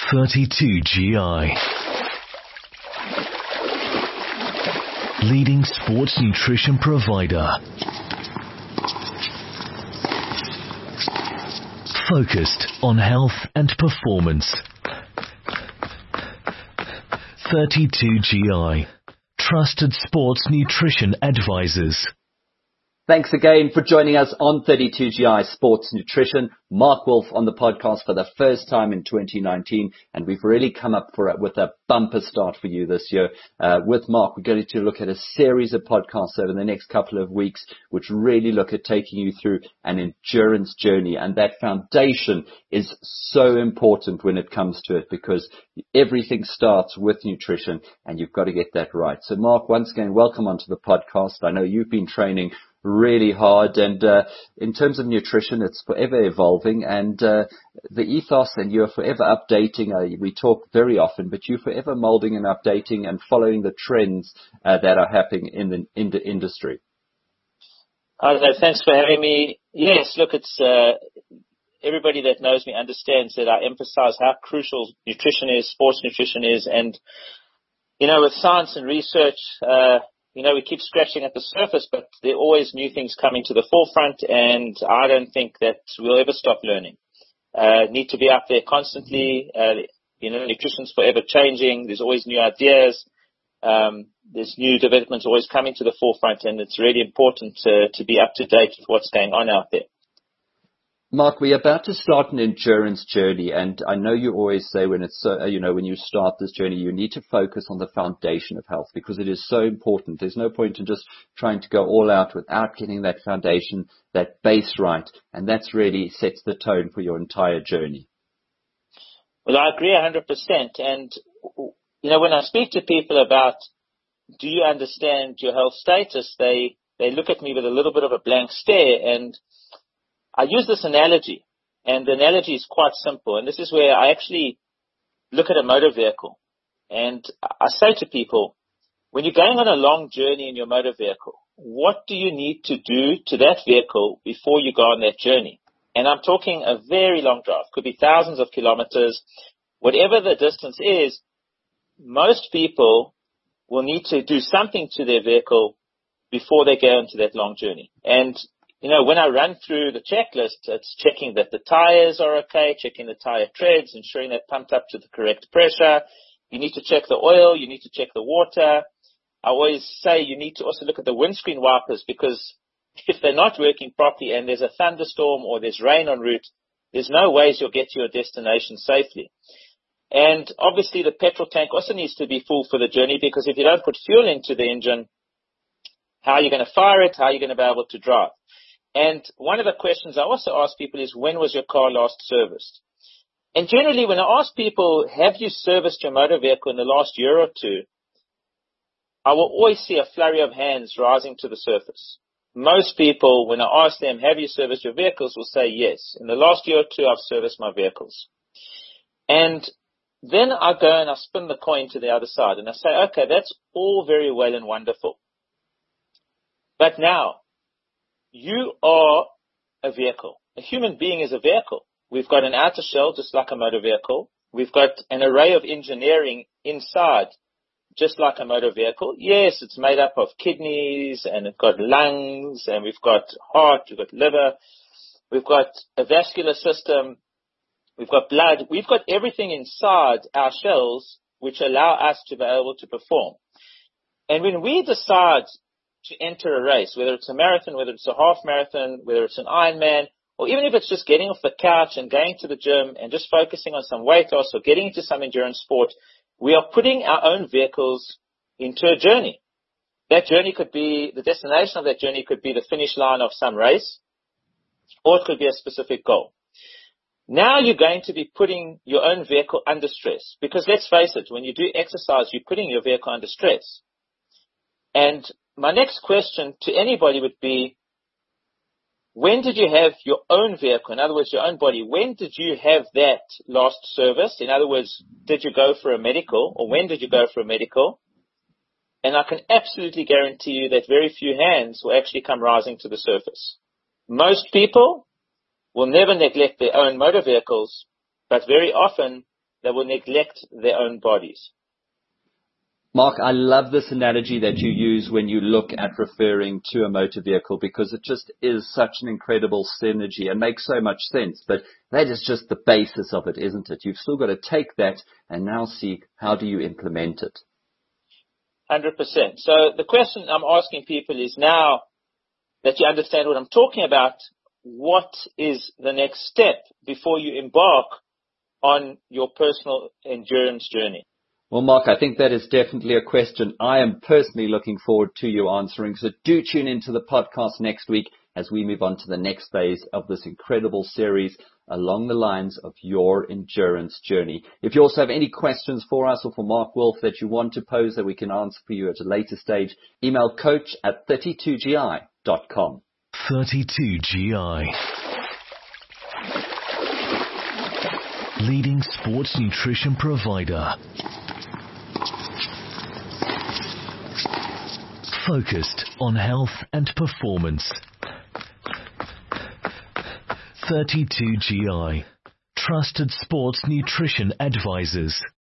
32GI. Leading sports nutrition provider. Focused on health and performance. 32GI. Trusted sports nutrition advisors. Thanks again for joining us on 32GI Sports Nutrition. Mark Wolf on the podcast for the first time in 2019, and we've really come up with a bumper start for you this year. With Mark, we're going to look at a series of podcasts over the next couple of weeks, which really look at taking you through an endurance journey. And that foundation is so important when it comes to it, because everything starts with nutrition, and you've got to get that right. So Mark, once again, welcome onto the podcast. I know you've been training really hard, and in terms of nutrition, it's forever evolving, and the ethos, and you're forever updating. We talk very often, but you're forever molding and updating and following the trends that are happening in the industry. Thanks for having me. Yes, look, it's everybody that knows me understands that I emphasize how crucial nutrition is, sports nutrition is, and with science and research, we keep scratching at the surface, but there are always new things coming to the forefront, and I don't think that we'll ever stop learning. Need to be up there constantly. Nutrition's forever changing. There's always new ideas. There's new developments always coming to the forefront, and it's really important to be up to date with what's going on out there. Mark, we're about to start an endurance journey, and I know you always say when when you start this journey, you need to focus on the foundation of health, because it is so important. There's no point in just trying to go all out without getting that foundation, that base right, and that's really sets the tone for your entire journey. Well, I agree 100%. And, when I speak to people about, do you understand your health status, they look at me with a little bit of a blank stare, and I use this analogy, and the analogy is quite simple, and this is where I actually look at a motor vehicle, and I say to people, when you're going on a long journey in your motor vehicle, what do you need to do to that vehicle before you go on that journey? And I'm talking a very long drive, could be thousands of kilometers, whatever the distance is. Most people will need to do something to their vehicle before they go into that long journey. And when I run through the checklist, it's checking that the tires are okay, checking the tire treads, ensuring they're pumped up to the correct pressure. You need to check the oil. You need to check the water. I always say you need to also look at the windscreen wipers, because if they're not working properly and there's a thunderstorm or there's rain en route, there's no ways you'll get to your destination safely. And obviously the petrol tank also needs to be full for the journey, because if you don't put fuel into the engine, how are you going to fire it? How are you going to be able to drive? And one of the questions I also ask people is, when was your car last serviced? And generally, when I ask people, have you serviced your motor vehicle in the last year or two, I will always see a flurry of hands rising to the surface. Most people, when I ask them, have you serviced your vehicles, will say yes. In the last year or two, I've serviced my vehicles. And then I go and I spin the coin to the other side, and I say, okay, that's all very well and wonderful. But now, you are a vehicle. A human being is a vehicle. We've got an outer shell, just like a motor vehicle. We've got an array of engineering inside, just like a motor vehicle. Yes, it's made up of kidneys, and it's got lungs, and we've got heart, we've got liver, we've got a vascular system, we've got blood. We've got everything inside our shells which allow us to be able to perform. And when we decide to enter a race, whether it's a marathon, whether it's a half marathon, whether it's an Ironman, or even if it's just getting off the couch and going to the gym and just focusing on some weight loss or getting into some endurance sport, we are putting our own vehicles into a journey. That journey could be, the destination of that journey could be the finish line of some race, or it could be a specific goal. Now you're going to be putting your own vehicle under stress, because let's face it, when you do exercise, you're putting your vehicle under stress. And my next question to anybody would be, when did you have your own vehicle? In other words, your own body. When did you have that last service? In other words, did you go for a medical, or when did you go for a medical? And I can absolutely guarantee you that very few hands will actually come rising to the surface. Most people will never neglect their own motor vehicles, but very often they will neglect their own bodies. Mark, I love this analogy that you use when you look at referring to a motor vehicle, because it just is such an incredible synergy and makes so much sense. But that is just the basis of it, isn't it? You've still got to take that and now see how do you implement it. 100%. So the question I'm asking people is, now that you understand what I'm talking about, what is the next step before you embark on your personal endurance journey? Well, Mark, I think that is definitely a question I am personally looking forward to you answering. So do tune into the podcast next week as we move on to the next phase of this incredible series along the lines of your endurance journey. If you also have any questions for us or for Mark Wolf that you want to pose that we can answer for you at a later stage, email coach@32gi.com. 32GI. Leading sports nutrition provider. Focused on health and performance. 32GI. Trusted sports nutrition advisors.